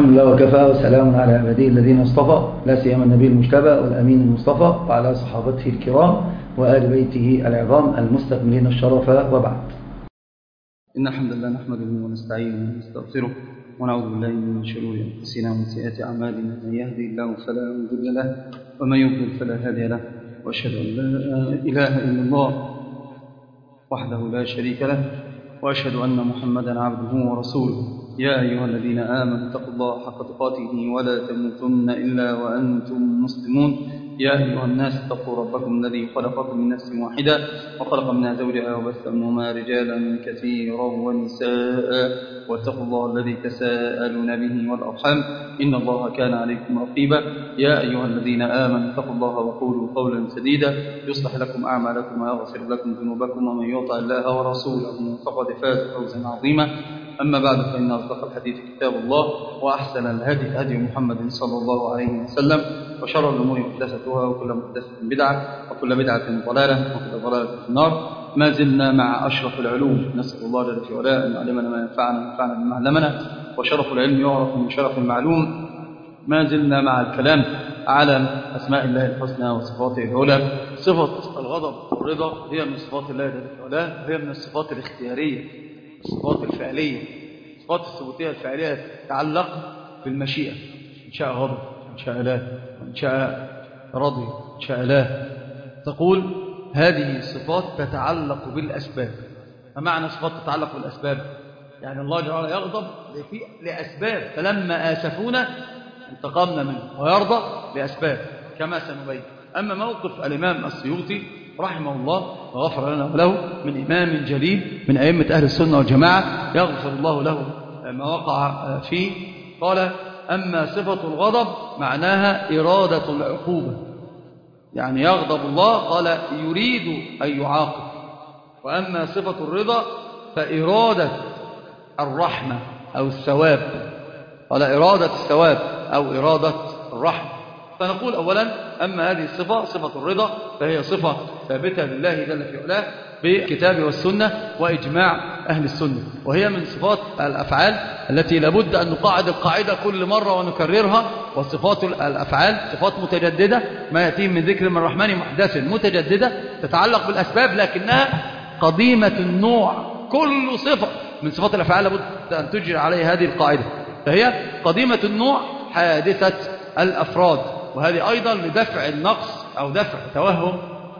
الحمد لله وكفى وسلام على عباده الذين اصطفى، لا سيما النبي المجتبى والأمين المصطفى وعلى صحابته الكرام وآل بيته العظام المستكملين الشرف، وبعد. إن الحمد لله نحمده ونستعينه ونستغفره ونعوذ بالله من شرور أنفسنا ومن سيئات أعمالنا، من يهدي الله فلا مضل له ومن يضلل فلا هادي له، وأشهد أن لا إله إلا الله وحده لا شريك له، وأشهد أن محمدا عبده ورسوله. يا أيها الذين آمنوا اتقوا الله حق تقاته ولا تموتن إلا وأنتم مسلمون. يا أيها الناس اتقوا ربكم الذي خلقكم من نفس واحدة وخلق منها زوجها وبث منهما رجالا كثيرا ونساء، واتقوا الله الذي تساءلون به والأرحام إن الله كان عليكم رقيبا. يا أيها الذين آمنوا اتقوا الله وقولوا قولا سديدا يصلح لكم أعمالكم ويغفر لكم ذنوبكم، ومن يطع الله ورسوله فقد فاز فوزا عظيما. أما بعد، فإن أصدق الحديث كتاب الله، وأحسن الهدي هدي محمد صلى الله عليه وسلم، وشر الأمور محدثتها، وكل محدثة بدعة، وكل بدعة ضلالة، وكل ضلالة في النار. ما زلنا مع أشرف العلوم، نسأل الله جل وعلا أن يعلمنا ما ينفعنا وينفعنا بما علمنا، وشرف العلم يعرف من شرف المعلوم. ما زلنا مع الكلام على أسماء الله الحسنى وصفاته العلى. صفة الغضب والرضا هي من صفات الله جل وعلا، هي من الصفات الاختيارية، الصفات الفعلية، الصفات الثبوتية الفعلية تتعلق بالمشيئة، إن شاء غضب، إن شاء لا، إن شاء رضي، إن شاء لا. تقول هذه الصفات تتعلق بالأسباب. فمعنى صفات تتعلق بالأسباب يعني الله جل وعلا يغضب لأسباب، فلما آسفونا انتقمنا منه، ويرضى لأسباب كما سنبين. أما موقف الإمام السيوطي رحمه الله وغفر لنا وله، من إمام جليل من أئمة أهل السنة والجماعة يغفر الله له ما وقع فيه، قال: أما صفة الغضب معناها إرادة العقوبة، يعني يغضب الله قال يريد أن يعاقب. وأما صفة الرضا فإرادة الرحمة أو الثواب، قال إرادة الثواب أو إرادة الرحمة. فنقول أولا: أما هذه الصفة صفة الرضا فهي صفة ثابتة لله جل في علاه بالكتاب والسنة وإجماع أهل السنة، وهي من صفات الأفعال التي لابد أن نقاعد القاعدة كل مرة ونكررها. وصفات الأفعال صفات متجددة، ما يأتي من ذكر من الرحمن محدث، متجددة تتعلق بالأسباب لكنها قديمة النوع. كل صفة من صفات الأفعال لابد أن تجري عليها هذه القاعدة، فهي قديمة النوع حادثة الأفراد. وهذه أيضا لدفع النقص أو دفع توهم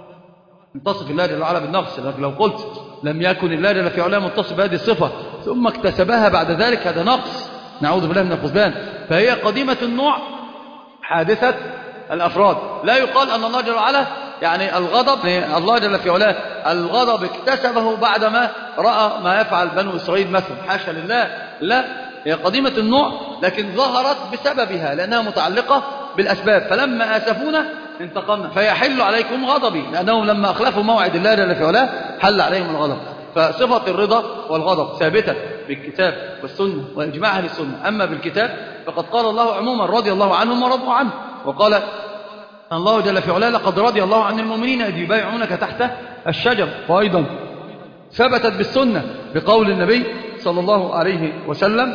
منتصف الله جل وعلا بالنقص. لو قلت لم يكن الله جل في علاه متصف بهذه الصفة ثم اكتسبها بعد ذلك، هذا نقص، نعوذ بالله من الخذلان. فهي قديمة النوع حادثة الأفراد. لا يقال أن الله جل وعلا يعني الغضب، الله جل في علاه الغضب اكتسبه بعدما رأى ما يفعل بنو إسرائيل مثلا، حاشا لله، لا، هي قديمة النوع لكن ظهرت بسببها لأنها متعلقة بالأسباب. فلما آسفونا انتقمنا، فيحل عليكم غضبي، لأنهم لما أخلفوا موعد الله جل في علاه حل عليهم الغضب. فصفة الرضا والغضب ثابتة بالكتاب والسنة وإجماع أهل السنة. أما بالكتاب فقد قال الله عموما: رضي الله عنهم ورضوا عنه. وقال الله جل في علاه: لقد رضي الله عن المؤمنين إذ يبايعونك تحت الشجر. وأيضا ثبتت بالسنة بقول النبي صلى الله عليه وسلم: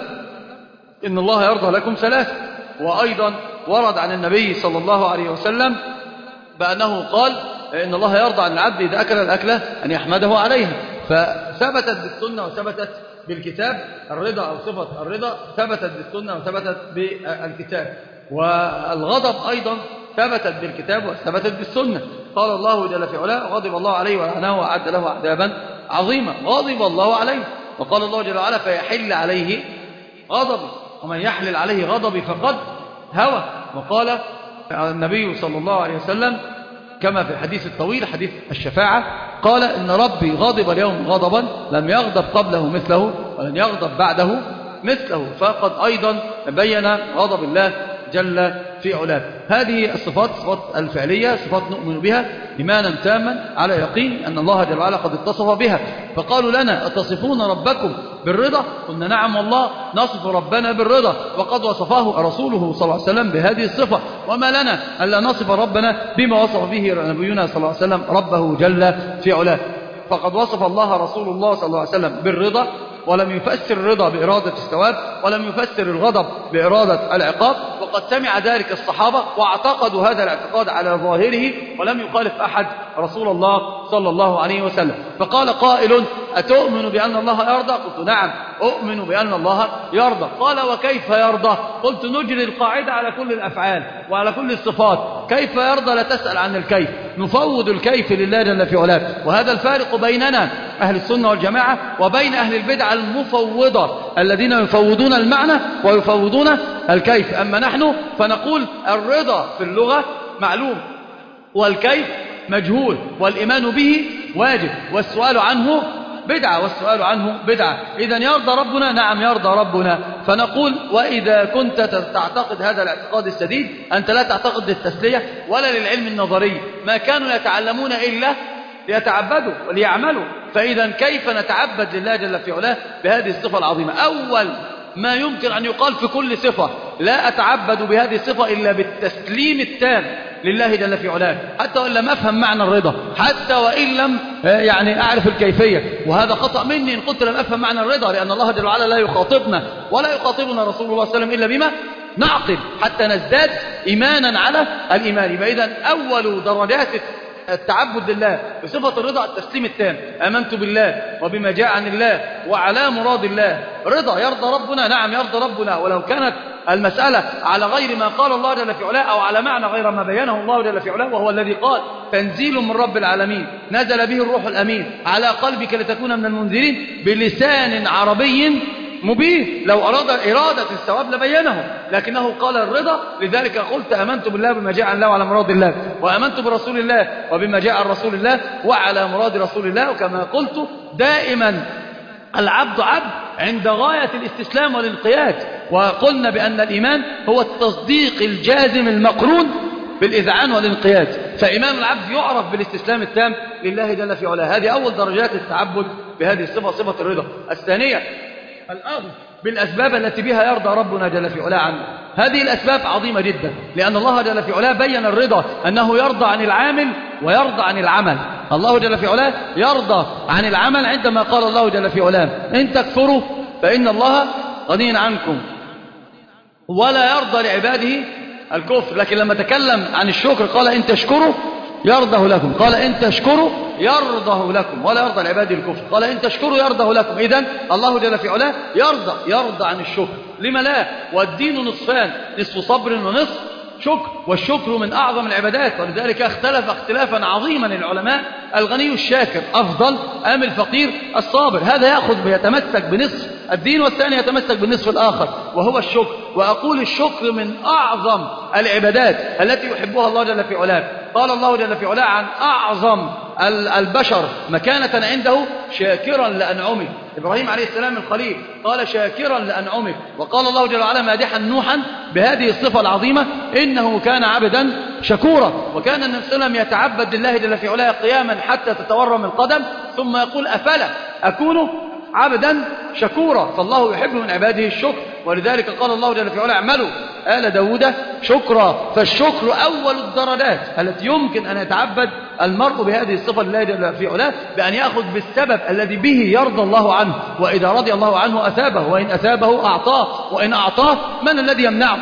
إن الله يرضى لكم ثلاث. وأيضا ورد عن النبي صلى الله عليه وسلم بأنه قال: إن الله يرضى عن العبد إذا أكل الأكلة أن يحمده عليها. فثبتت بالسنة وثبتت بالكتاب الرضا، أو صفة الرضا ثبتت بالسنة وثبتت بالكتاب. والغضب أيضا ثبتت بالكتاب وثبتت بالسنة. قال الله جل في علاه: غضب الله عليه ولعنه وأعد له عذابا عظيما. غضب الله عليه، وقال الله جل وعلا: فيحل عليه غضبي، ومن يحلل عليه غضبي فقد هوى. وقال النبي صلى الله عليه وسلم كما في الحديث الطويل حديث الشفاعة، قال: إن ربي غضب اليوم غضبا لم يغضب قبله مثله ولن يغضب بعده مثله. فقد أيضا بين غضب الله جل في علاه. هذه الصفات صفات الفعلية، صفات نؤمن بها إيمانا تاما على يقين أن الله جل وعلا قد اتصف بها. فقالوا لنا: أتصفون ربكم بالرضا؟ قلنا: نعم والله نصف ربنا بالرضا، وقد وصفه رسوله صلى الله عليه وسلم بهذه الصفة. وما لنا ألا نصف ربنا بما وصف به نبينا صلى الله عليه وسلم ربه جل في علاه. فقد وصف الله رسول الله صلى الله عليه وسلم بالرضا ولم يفسر الرضا بإرادة الثواب، ولم يفسر الغضب بإرادة العقاب، وقد سمع ذلك الصحابة واعتقدوا هذا الاعتقاد على ظاهره، ولم يخالف أحد رسول الله صلى الله عليه وسلم. فقال قائل: أتؤمن بأن الله يرضى؟ قلت: نعم أؤمن بأن الله يرضى. قال: وكيف يرضى؟ قلت: نجري القاعدة على كل الأفعال وعلى كل الصفات، كيف يرضى لا تسأل عن الكيف، نفوض الكيف لله جل في علاه. وهذا الفارق بيننا أهل السنة والجماعة وبين أهل البدع المفوضة الذين يفوضون المعنى ويفوضون الكيف. أما نحن فنقول الرضا في اللغة معلوم، والكيف مجهول، والإيمان به واجب، والسؤال عنه بدعة، والسؤال عنه بدعة. إذن يرضى ربنا؟ نعم يرضى ربنا. فنقول: وإذا كنت تعتقد هذا الاعتقاد السديد، أنت لا تعتقد للتسلية ولا للعلم النظري، ما كانوا يتعلمون إلا ليتعبدوا وليعملوا. فإذا كيف نتعبد لله جل في علاه بهذه الصفة العظيمة؟ أول ما يمكن أن يقال في كل صفة: لا أتعبد بهذه الصفة إلا بالتسليم التام لله جل في علاه، حتى وإن لم أفهم معنى الرضا، حتى وإن لم أعرف الكيفية. وهذا خطأ مني إن قلت لم أفهم معنى الرضا، لأن الله جل وعلا لا يخاطبنا ولا يخاطبنا رسول الله صلى الله عليه وسلم إلا بما نعقل حتى نزداد إيمانا على الإيمان. فإذا أول درجات التعبد لله بصفة الرضا التسليم التام. آمنت بالله وبما جاء عن الله وعلى مراد الله. رضا يرضى ربنا؟ نعم يرضى ربنا، ولو كانت المسألة على غير ما قال الله جل في علاه أو على معنى غير ما بينه الله جل في علاه، وهو الذي قال: تنزيل من رب العالمين نزل به الروح الأمين على قلبك لتكون من المنذرين بلسان عربي مبين. لو أراد إرادة الثواب لبينه، لكنه قال الرضا. لذلك قلت: آمنت بالله بما جاء عن الله وعلى مراد الله، وآمنت برسول الله وبما جاء عن رسول الله وعلى مراد رسول الله. وكما قلت دائما العبد عبد عند غاية الاستسلام والانقياد. وقلنا بأن الإيمان هو التصديق الجازم المقرون بالإذعان والانقياد. فإيمان العبد يعرف بالاستسلام التام لله جل في علاه. هذه أول درجات التعبد بهذه الصفة، صفة الرضا. الثانية الأخذ بالأسباب التي بها يرضى ربنا جل في علاه عنه. هذه الأسباب عظيمة جدا، لأن الله جل في علاه بين الرضا أنه يرضى عن العامل ويرضى عن العمل. الله جل في علاه يرضى عن العمل عندما قال الله جل في علاه: إن تكفروا فإن الله غني عنكم، ولا يرضى لعباده الكفر. لكن لما تكلم عن الشكر قال: إن تشكروا يرضه لكم، قال: إن تشكروا يرضه لكم، ولا يرضى لعباده الكفر. قال: إن تشكروا يرضه لكم. إذن الله جل في علاه يرضى عن الشكر. لما لا؟ والدين نصفان: نصف صبر ونصف شكر، والشكر من أعظم العبادات. ولذلك اختلف اختلافا عظيما العلماء: الغني الشاكر أفضل أم الفقير الصابر؟ هذا يتمسك بنصف الدين، والثاني يتمسك بالنصف الآخر وهو الشكر. وأقول الشكر من أعظم العبادات التي يحبها الله جل في علاه. قال الله جل في علاه عن أعظم البشر مكانة عنده: شاكرا لأنعمه. إبراهيم عليه السلام الخليل قال: شاكرا لأنعمه. وقال الله جل وعلا مادحا نوحا بهذه الصفة العظيمة: إنه كان عبدا شكورا. وكان النبي صلى الله عليه وسلم يتعبد لله جل في علاه قياما حتى تتورم القدم، ثم يقول: أفلا أكون عبدا شكورا. فالله يحب من عباده الشكر. ولذلك قال الله جل في علاه: اعملوا آل داود شكرا. فالشكر أول الدرجات التي يمكن أن يتعبد المرء بهذه الصفة لله جل في علاه، بأن يأخذ بالسبب الذي به يرضى الله عنه، وإذا رضي الله عنه أثابه، وإن أثابه أعطاه، وإن أعطاه من الذي يمنعه؟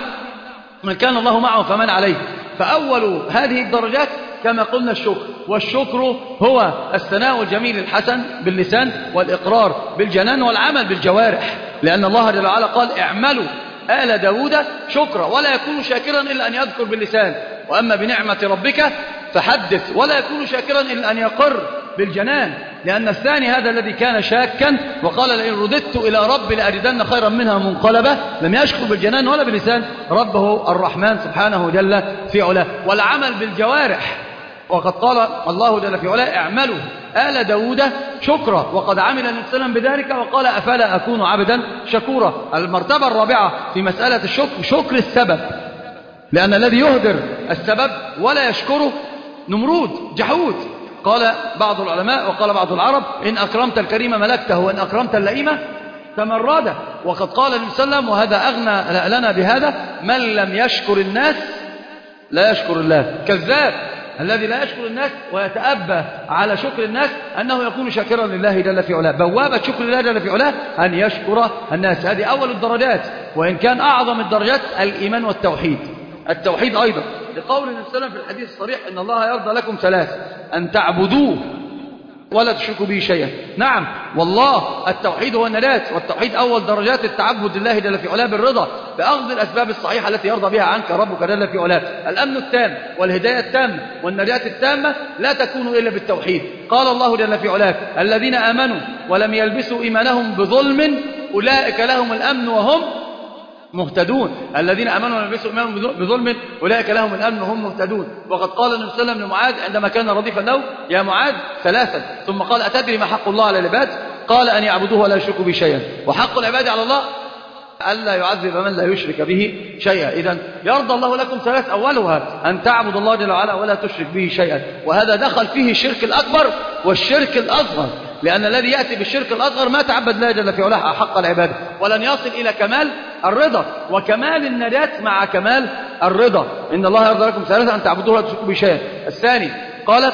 من كان الله معه فمن عليه. فأول هذه الدرجات كما قلنا الشكر. والشكر هو الثناء الجميل الحسن باللسان، والإقرار بالجنان، والعمل بالجوارح. لأن الله جل وعلا قال: اعملوا آل داود شكرا، ولا يكون شاكرا إلا أن يذكر باللسان، وأما بنعمة ربك فحدث. ولا يكون شاكرا إلا أن يقر بالجنان، لأن الثاني هذا الذي كان شاكا وقال: لئن رددت إلى ربي لأجدن خيرا منها منقلبة، لم يشكر بالجنان ولا بلسان ربه الرحمن سبحانه جل في علاه. والعمل بالجوارح. وقد قال الله جل في علاه: اعملوا آل داود شكرا. وقد عمل النبي صلى الله عليه وسلم بذلك وقال: أفلا أكون عبدا شكورا. المرتبة الرابعة في مسألة الشكر شكر السبب، لأن الذي يهدر السبب ولا يشكره نمرود جحود. قال بعض العلماء وقال بعض العرب: إن أكرمت الكريم ملكته، وإن أكرمت اللئيم تمرده. وقد قال النبي صلى الله عليه وسلم، وهذا أغنى لنا بهذا: من لم يشكر الناس لا يشكر الله. كذاب الذي لا يشكر الناس ويتأبى على شكر الناس أنه يكون شاكرا لله جل في علاه. بوابة شكر الله جل في علاه أن يشكر الناس، هذه أول الدرجات، وإن كان أعظم الدرجات الإيمان والتوحيد. التوحيد أيضا لقول النبي صلى الله عليه وسلم في الحديث الصريح إن الله يرضى لكم ثلاث: أن تعبدوه ولا تشركوا به شيئا. نعم والله التوحيد هو النجاة، والتوحيد أول درجات التعبد لله جل في علاه بالرضا بأخذ الأسباب الصحيحة التي يرضى بها عنك ربك جل في علاه. الأمن التام والهداية التامة والنجاة التامة لا تكون إلا بالتوحيد. قال الله جل في علاه: الذين آمنوا ولم يلبسوا إيمانهم بظلم أولئك لهم الأمن وهم مهتدون. الذين آمنوا ولم يلبسوا إيمانهم بظلم أولئك لهم الأمن وهم مهتدون. وقد قال النبي صلى الله عليه وسلم لمعاذ عندما كان رديفا له: يا معاذ ثلاثا، ثم قال: أتدري ما حق الله على العباد؟ قال: أن يعبدوه ولا يشركوا به شيئا. وحق العباد على الله ألا يعذب من لا يشرك به شيئا. إذن يرضى الله لكم ثلاث، أولها أن تعبد الله جل وعلا ولا تشرك به شيئا، وهذا دخل فيه الشرك الأكبر والشرك الأصغر، لأن الذي يأتي بالشرك الأصغر ما تعبد الله جل في علاه حق العبادة، ولن يصل إلى كمال الرضا وكمال النجاة مع كمال الرضا. إن الله يرضى لكم ثلاثة: أن تعبدوه ولا تشركوا به شيئا. الثاني قالت: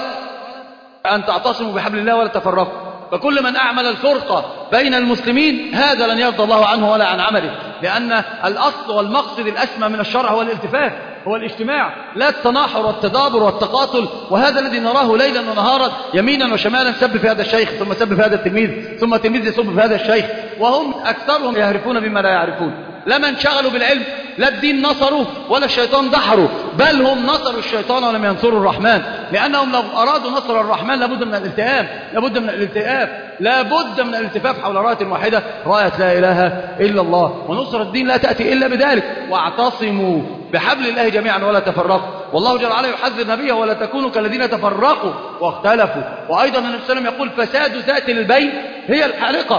أن تعتصموا بحبل الله ولا تفرقوا. فكل من أعمل الفرقة بين المسلمين هذا لن يرضى الله عنه ولا عن عمله، لأن الأصل والمقصد الأسمى من الشرع هو الالتفاف، هو الاجتماع، لا التناحر والتدابر والتقاتل. وهذا الذي نراه ليلا ونهارا يمينا وشمالا، سب في هذا الشيخ ثم سب في هذا التلميذ ثم تلميذ يسب في هذا الشيخ، وهم أكثرهم يعرفون بما لا يعرفون. لما انشغلوا بالعلم لا الدين نصروا ولا الشيطان دحروا، بل هم نصروا الشيطان ولم ينصروا الرحمن، لأنهم لو أرادوا نصر الرحمن لابد من الالتئام، لابد من الالتئاف، لابد من الالتفاف حول راية واحدة، راية لا إله إلا الله. ونصر الدين لا تأتي إلا بذلك: واعتصموا بحبل الله جميعا ولا تفرقوا. والله جل وعلا يحذر نبيه: ولا تكونوا كالذين تفرقوا واختلفوا. وأيضا النبي صلى الله عليه وسلم يقول: فساد ذات البين هي الحالقة.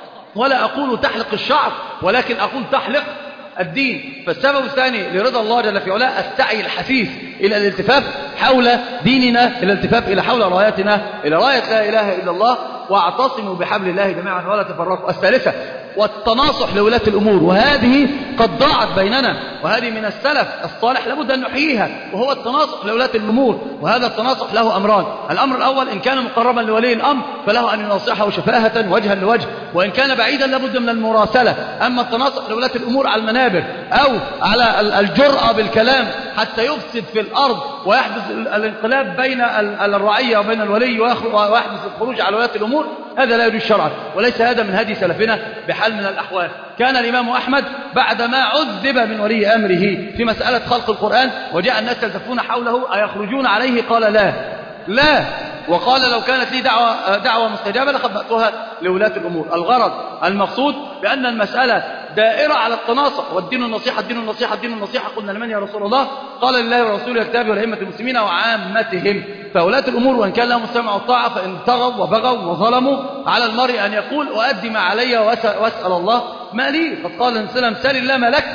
ولا أقول تحلق الشعر ولكن أقول تحلق الدين. فالسبب الثاني لرضا الله جل في علاه السعي الحثيث إلى الالتفاف حول ديننا، إلى الالتفاف إلى حول رايتنا، إلى راية لا إله إلا الله: واعتصموا بحبل الله جميعا ولا تفرقوا. الثالثة والتناصح لولاة الأمور، وهذه قد ضاعت بيننا، وهذه من السلف الصالح لابد أن نحييها، وهو التناصح لولاة الأمور. وهذا التناصح له أمران: الأمر الأول إن كان مقربا لولي الأمر فله أن يناصحه شفاهة وجها لوجه، وإن كان بعيدا لابد من المراسلة. أما التناصح لولاة الأمور على المنابر أو على الجرأة بالكلام حتى يفسد في الأرض ويحدث الانقلاب بين الرعية وبين الولي ويحدث الخروج على ولاة الأمور، هذا لا يجوز شرعا، وليس هذا من هدي سلفنا بحال من الأحوال. كان الإمام أحمد بعدما عذب من ولي أمره في مسألة خلق القرآن وجاء الناس يلتفون حوله أيخرجون عليه؟ قال: لا. وقال: لو كانت لي دعوة مستجابة لخبأتها لولاة الأمور. الغرض المقصود بأن المسألة دائرة على التناصح، والدين النصيحة، الدين النصيحة، الدين النصيحة. قلنا: لمن يا رسول الله؟ قال: لله ورسوله والكتاب والأئمة المسلمين وعامتهم. فولاة الأمور وإن كان لهم السمع والطاعة فإن طغوا وبغوا وظلموا على المرء أن يقول: أؤدي ما علي وأسأل الله ما لي. قد قال النبي صلى الله عليه وسلم: سل الله ما لك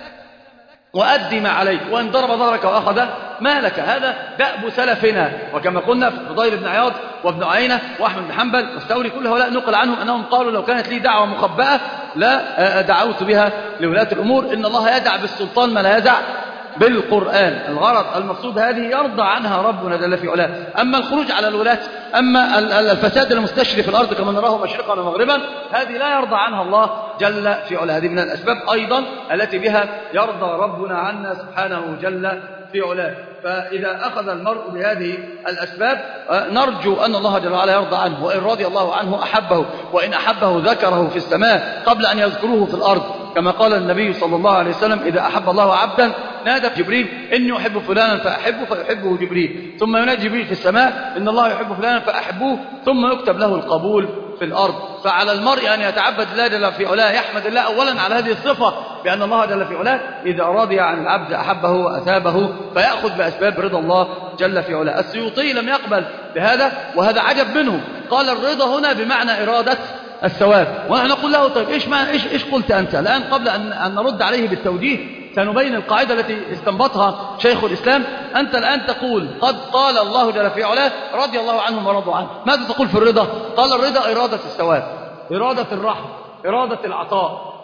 وأدي ما عليك، وإن ضرب ظهرك وأخذ مالك. هذا دأب سلفنا. وكما قلنا في فضيل بن عياض وابن عيينة وأحمد بن حنبل والثوري كل هؤلاء نقل عنهم أنهم قالوا: لو كانت لي دعوة مخبأة لا دعوت بها لولاة الأمور. إن الله يدع بالسلطان ما لا يدع بالقرآن. الغرض المقصود هذه يرضى عنها ربنا جل في علاه. أما الخروج على الولاة، أما الفساد المستشري في الأرض كما نراه مشرقا ومغربا، هذه لا يرضى عنها الله جل في علاه. هذه من الأسباب أيضا التي بها يرضى ربنا عنا سبحانه جل في علاه. فإذا أخذ المرء بهذه الأسباب نرجو أن الله جل وعلا يرضى عنه، وإن رضي الله عنه أحبه، وإن أحبه ذكره في السماء قبل أن يذكروه في الأرض، كما قال النبي صلى الله عليه وسلم: إذا أحب الله عبدا نادى جبريل: إني أحب فلانا فأحبه، فيحبه جبريل. ثم ينادي جبريل في السماء: إن الله يحب فلانا فأحبوه، ثم يكتب له القبول في الأرض. فعلى المرء أن يتعبد الله جل في علاه، يحمد الله أولا على هذه الصفة بأن الله جل في علاه إذا رضي عن العبد أحبه وأثابه، فيأخذ بأسباب رضا الله جل في علاه. السيوطي لم يقبل بهذا، وهذا عجب منه. قال: الرضا هنا بمعنى إرادة الثواب. ونحن نقول له: طيب إيش قلت أنت الآن؟ قبل أن نرد عليه بالتوجيه سنبين القاعدة التي استنبطها شيخ الإسلام. أنت الآن تقول: قد قال الله جل في علاه رضي الله عنهم ورضوا عنه. ماذا تقول في الرضا؟ قال: الرضا إرادة الثواب، إرادة الرحمة، إرادة العطاء.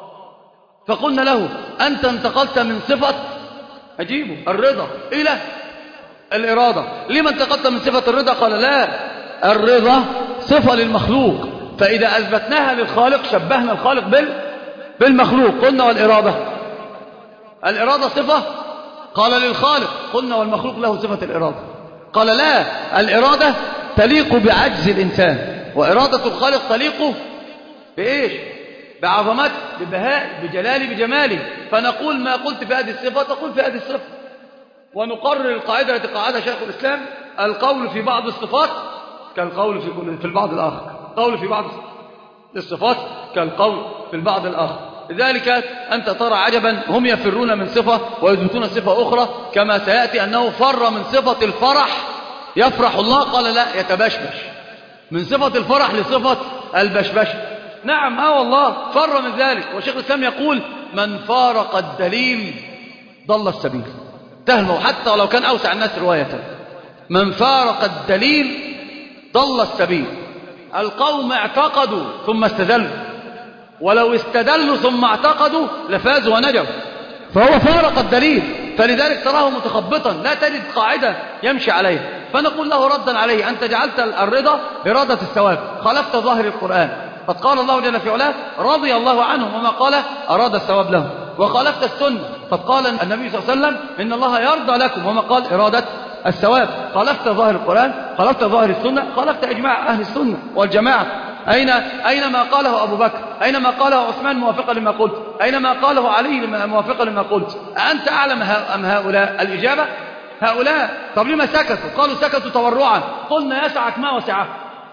فقلنا له: أنت انتقلت من صفة أجيبه الرضا إلى الإرادة. لما انتقدت من صفة الرضا؟ قال لا، الرضا صفة للمخلوق، فإذا أثبتناها للخالق شبهنا الخالق بالمخلوق. قلنا والإرادة، الإرادة صفة قال للخالق، قلنا والمخلوق له صفة الإرادة. قال لا، الإرادة تليق بعجز الإنسان، وإرادة الخالق تليق بإيش؟ بعظمته، ببهاء، بجلاله، بجماله. فنقول ما قلت في هذه الصفة تقول في هذه الصفة، ونقرر القاعدة التي قاعدها شيخ الإسلام: القول في بعض الصفات كالقول في البعض الآخر. قول في بعض الصفات كالقول في البعض الآخر. لذلك أنت ترى عجبا، هم يفرون من صفة ويثبتون صفة أخرى، كما سيأتي أنه فر من صفة الفرح، يفرح الله، قال لا، يتبشبش، من صفة الفرح لصفة البشبشة. نعم، والله فر من ذلك. وشيخ الإسلام يقول: من فارق الدليل ضل السبيل. تهموا حتى ولو كان أوسع الناس رواية: من فارق الدليل ضل السبيل. القوم اعتقدوا ثم استدلوا، ولو استدلوا ثم اعتقدوا لفازوا ونجوا، فهو فارق الدليل. فلذلك تراه متخبطا، لا تجد قاعدة يمشي عليها. فنقول له ردا عليه: أنت جعلت الرضا إرادة الثواب، خالفت ظاهر القرآن. قد قال الله جل في علاه: رضي الله عنهم، وما قال أراد الثواب لهم. وخالفت السنة، قد قال النبي صلى الله عليه وسلم: إن الله يرضى لكم، وما قال إرادة الثواب. خالفت ظاهر القرآن، خالفت ظاهر السنة، خالفت إجماع أهل السنة والجماعة. أين ما قاله أبو بكر؟ أين ما قاله عثمان موافقا لما قلت؟ أين ما قاله علي موافقا لما قلت؟ أنت أعلم أم هؤلاء؟ الإجابة: هؤلاء. طب لما سكتوا؟ قالوا سكتوا تورعا. قلنا: يسعك ما وسعه،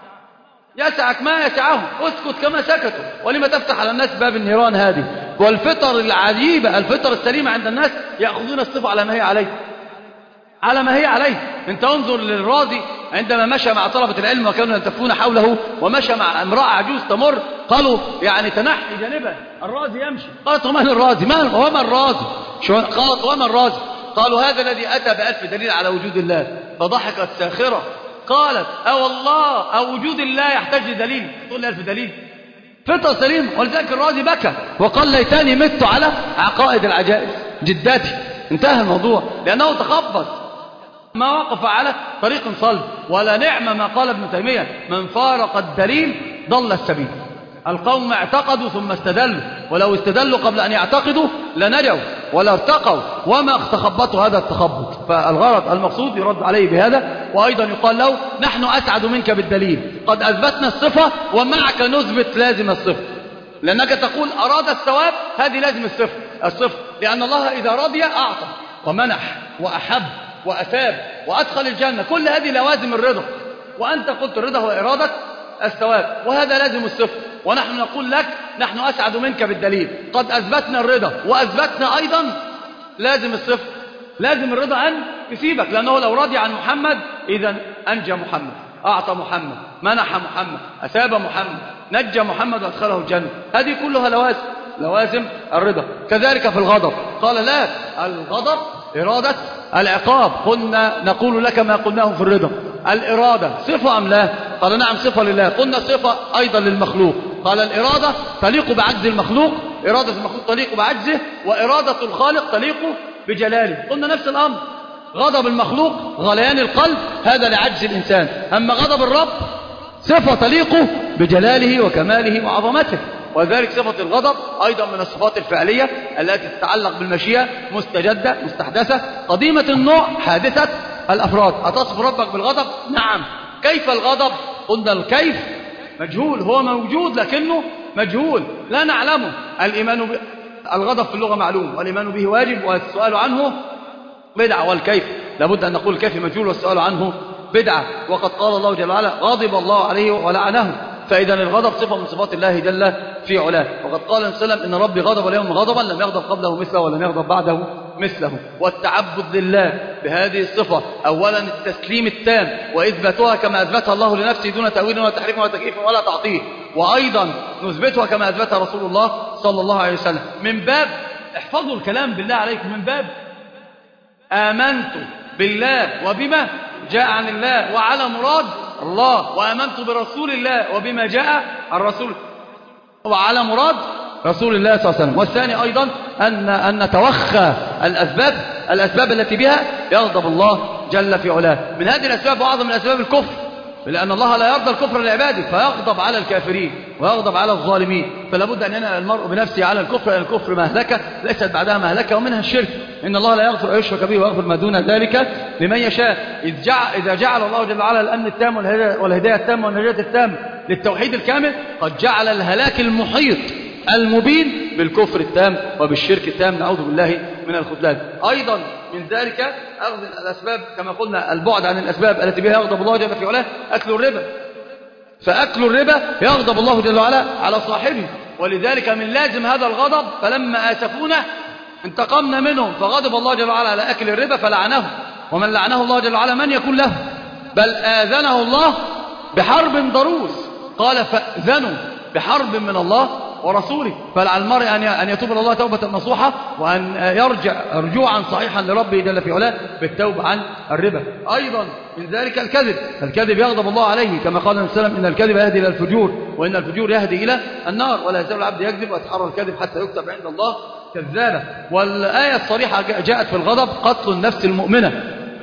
يسعك ما يسعه، اسكت كما سكتوا. ولما تفتح على الناس باب النيران هذه؟ والفطر العجيبة، الفطر السليمة عند الناس، يأخذون الصفة على ما هي عليه، على ما هي عليه. انت انظر للرازي عندما مشى مع طلبة العلم وكانوا يلتفون حوله، ومشى مع امرأة عجوز تمر، قالوا: يعني تنحي جانبا، الرازي يمشي. قالت: ومن الرازي؟ وما الرازي؟ قالت: وما الرازي؟ قالوا: هذا الذي أتى بألف دليل على وجود الله. فضحكت ساخرة، قالت: والله، أو وجود الله يحتاج لدليل؟ تقول لي 1000 دليل؟ فطر سليم. ولذلك الرازي بكى وقال: ليتني مت على عقائد العجائز جداتي. انتهى الموضوع، لأنه تخبط، ما وقف على طريق صلب. ولا نعم ما قال ابن تيمية: من فارق الدليل ضل السبيل. القوم اعتقدوا ثم استدلوا، ولو استدلوا قبل أن يعتقدوا لنجوا ولا ارتقوا، وما تخبطوا هذا التخبط. فالغرض المقصود يرد عليه بهذا. وأيضا يقال له: نحن أسعد منك بالدليل، قد أثبتنا الصفة ومعك نثبت لازم الصفة. لأنك تقول أراد الثواب، هذه لازم الصفة، لأن الله إذا رضي أعطى ومنح وأحب وأثاب وأدخل الجنة، كل هذه لوازم الرضا. وأنت قلت الرضا هو إرادة الثواب، وهذا لازم الصفة. ونحن نقول لك: نحن أسعد منك بالدليل، قد أثبتنا الرضا وأثبتنا أيضا لازم الصفة. لازم الرضا أن يسيبك، لأنه لو رضي عن محمد إذن أنجى محمد، أعطى محمد، منح محمد، أثاب محمد، نجى محمد وأدخله الجنة. هذه كلها لوازم الرضا. كذلك في الغضب، قال: لا، الغضب إرادة العقاب. قلنا نقول لك ما قلناه في الرضا: الإرادة صفة أم لا؟ قال: نعم، صفة لله. قلنا صفة أيضا للمخلوق. قال: الإرادة تليق بعجز المخلوق، إرادة المخلوق تليق بعجزه، وإرادة الخالق تليق بجلاله. قلنا نفس الأمر. غضب المخلوق غليان القلب، هذا لعجز الإنسان. أما غضب الرب صفة تليق بجلاله وكماله وعظمته. وذلك صفة الغضب أيضا من الصفات الفعلية التي تتعلق بالمشيئة، مستجدة مستحدثة، قديمة النوع، حادثة الأفراد. أتصف ربك بالغضب؟ نعم. كيف الغضب؟ قلنا الكيف مجهول، هو موجود لكنه مجهول، لا نعلمه. الغضب في اللغة معلوم، والإيمان به واجب، والسؤال عنه بدعة. والكيف لابد أن نقول الكيف مجهول والسؤال عنه بدعة. وقد قال الله جل وعلا: غضب الله عليه ولعنه. فإذا الغضب صفة من صفات الله جل في علاه. وقد قال النبي صلى الله عليه وسلم: إن ربي غضب اليوم غضبا لم يغضب قبله مثله ولم يغضب بعده مثله. والتعبد لله بهذه الصفة: أولا التسليم التام وإثباتها كما أثبتها الله لنفسه دون تأويل ولا تحريف ولا تكييف ولا تعطيل، وأيضا نثبتها كما أثبتها رسول الله صلى الله عليه وسلم. من باب، احفظوا الكلام بالله عليكم، من باب آمنت بالله وبما جاء عن الله وعلى مراد الله، وآمنت برسول الله وبما جاء عن رسول وعلى مراد رسول الله صلى الله عليه وسلم. والثاني أيضا أن نتوخى الأسباب التي بها يغضب الله جل في علاه. من هذه الأسباب وأعظم من أسباب الكفر، لأن الله لا يرضى الكفر لعباده فيغضب على الكافرين ويغضب على الظالمين، فلا بد أن ينهى المرء بنفسه على الكفر، لأن الكفر مهلكة ليست بعدها مهلكة، ومنها الشرك. إن الله لا يغفر أن يشرك به ويغفر ما دون ذلك لمن يشاء. إذا جعل الله جل وعلا الأمن التام والهداية التامة والنجاة التامة للتوحيد الكامل، قد جعل الهلاك المحيط المبين بالكفر التام وبالشرك التام، نعوذ بالله من الخذلان. أيضا من ذلك أخذ الأسباب كما قلنا، البعد عن الأسباب التي بها يغضب الله جل في علاه، أكل الربا. فأكل الربا يغضب الله جل وعلا على صاحبه، ولذلك من لازم هذا الغضب فلما آسفونا انتقمنا منهم، فغضب الله جل وعلا على أكل الربا فلعنه، ومن لعنه الله جل وعلا من يكون له؟ بل آذنه الله بحرب ضروس، قال فأذنوا بحرب من الله ورسوله. فلعل المرء أن يتوب إلى الله توبة نصوحة، وأن يرجع رجوعا صحيحا لربه جل في علاه بالتوبة عن الربا. أيضا من ذلك الكذب يغضب الله عليه، كما قال النبي صلى الله عليه وسلم إن الكذب يهدي إلى الفجور، وإن الفجور يهدي إلى النار، ولا يزال العبد يكذب ويتحرى الكذب حتى يكتب عند الله كذابا. والآية الصريحة جاءت في الغضب قتل النفس المؤمنة،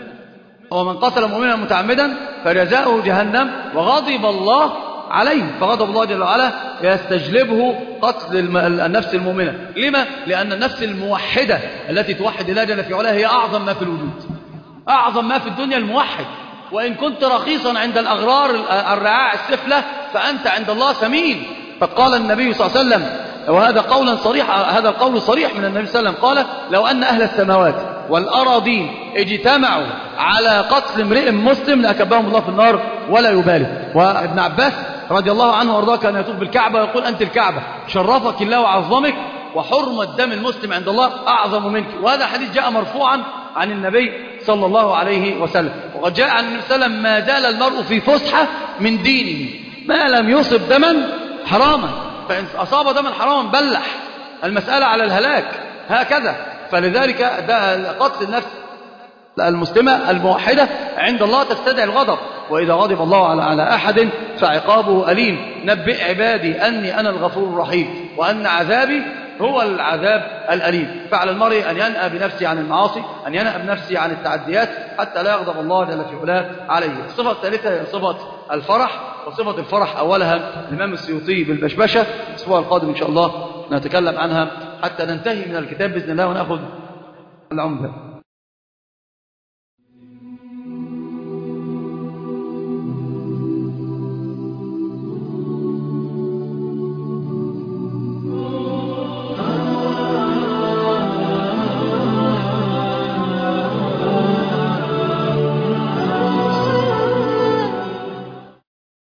ومن قتل مؤمنا متعمدا فجزاؤه جهنم وغضب الله عليه، فغضب الله جل وعلا يستجلبه قتل النفس المؤمنة. لما؟ لأن النفس الموحدة التي توحد الله جل في علاه هي أعظم ما في الوجود، أعظم ما في الدنيا الموحد. وإن كنت رخيصا عند الأغرار الرعاع السفلة فأنت عند الله ثمين. فقال النبي صلى الله عليه وسلم، وهذا قولا صريح، هذا القول صريح من النبي صلى الله عليه وسلم، قال لو أن أهل السماوات والأراضين اجتمعوا على قتل امرئ مسلم لأكبهم الله في النار ولا يبالي. وابن عباس رضي الله عنه وارضاه كان يطوف بالكعبة ويقول أنت الكعبة شرفك الله وعظمك، وحرمة دم المسلم عند الله أعظم منك. وهذا حديث جاء مرفوعا عن النبي صلى الله عليه وسلم. وقد جاء عن النبي صلى الله عليه وسلم ما زال المرء في فسحة من دينه ما لم يصب دما حراما، فإن أصاب دما حراما بلح، المسألة على الهلاك هكذا. فلذلك ده قتل النفس المسلمة الموحدة عند الله تستدعي الغضب، وإذا غضب الله على أحد فعقابه أليم. نبئ عبادي أني أنا الغفور الرحيم وأن عذابي هو العذاب الأليم. فعلى المرء أن ينأى بنفسه عن المعاصي، أن ينأى بنفسه عن التعديات حتى لا يغضب الله جل في علاه عليه. الصفة الثالثة هي صفة الفرح، وصفة الفرح أولها الإمام السيوطي بالبشبشة. الأسبوع القادم إن شاء الله نتكلم عنها حتى ننتهي من الكتاب بإذن الله ونأخذ العمدة.